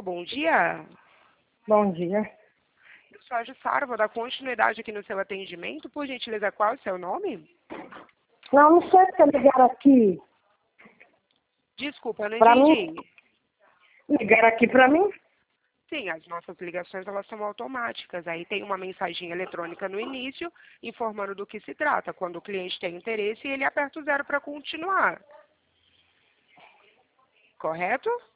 bom dia. Bom dia. Eu sou a Jussara, vou dar continuidade aqui no seu atendimento. Por gentileza, qual é o seu nome? Não sei se ligaram aqui Desculpa, eu não para entendi. mim. Ligaram aqui para mim? Sim, as nossas ligações elas são automáticas. Aí tem uma mensagem eletrônica no início, informando do que se trata. Quando o cliente tem interesse, ele aperta o 0 para continuar. Correto?